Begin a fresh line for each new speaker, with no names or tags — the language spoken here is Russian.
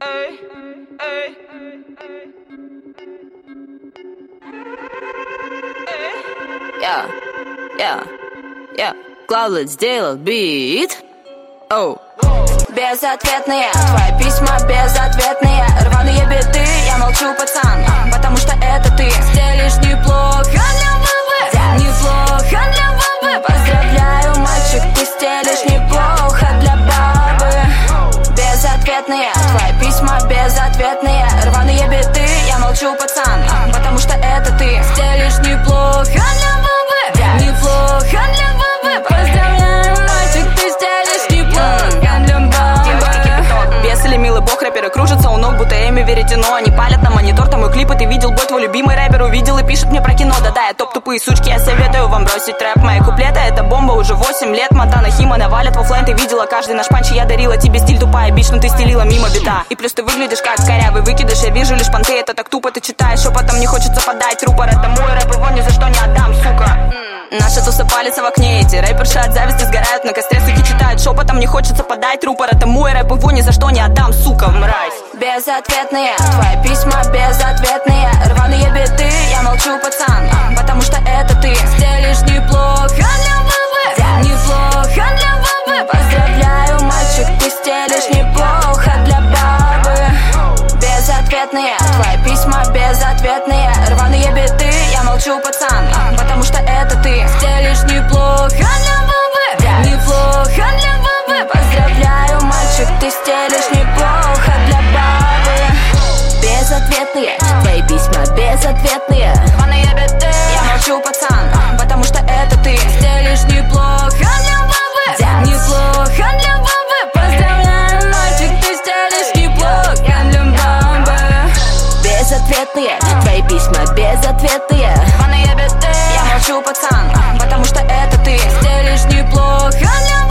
Cloudlet сделал бит. Оу.
Безответные, твои письма безответные. Рваные биты, я молчу, пацан, потому что это ты стелишь неплохо для ВВ. Неплохо для ВВ. Поздравляю, мальчик, ты стелишь неплохо для бабы. Безответные, твои письма безответные. Рваные биты, я молчу, пацан, потому что это ты стелишь неплохо для ВВ. Неплохо для ВВ. Поздравляю, мальчик, ты стелишь неплохо для бабы.
Бес или милый бог, рэперы кружатся у ног, будто ими веретено. Они палят на монитор, там и клипы. Ты видел бой, твой любимый рэпер увидел и пишет мне про кино. Да-да, я топ тупые сучки, я советую вам бросить рэп. Мои куплеты — это бомба, уже 8 лет. Монтана, Хима навалят в оффлайн, ты видела каждый наш панч. Я дарила тебе стиль тупая бич, но ты стелила мимо бита. И плюс ты выглядишь как корявый выкидыш. Я вижу лишь понты, это так тупо. Ты читаешь шепотом, не хочется подать рупор. Это мой рэп, его ни за что не отдам, сука. Наша туса палится в окне, эти рэперши от зависти сгорают на костре. Суки читают шепотом, не хочется подать рупор. Это мой рэп, его ни за что не отдам, сука, мразь.
Безответные, твои письма безответные. Рваные биты, я молчу, пацан, потому что это ты стелишь неплохо для ВВ. Неплохо для ВВ. Поздравляю, мальчик, ты стелишь неплохо для бабы. Безответные, твои письма безответные. Рваные биты, я молчу, пацан, потому что это ты стелишь неплохо для ВВ. Неплохо для ВВ. Поздравляю, мальчик, ты стелишь неплохо для бабы.
Безответные, твои письма безответные.
Рваные биты, я молчу, пацан, потому что это ты стелишь неплохо для ВВ. Неплохо для ВВ. Поздравляю, мальчик, ты стелишь неплохо для бабы.
Безответные, твои письма безответные.
Рваные биты, я молчу, пацан, потому что это ты стелишь неплохо для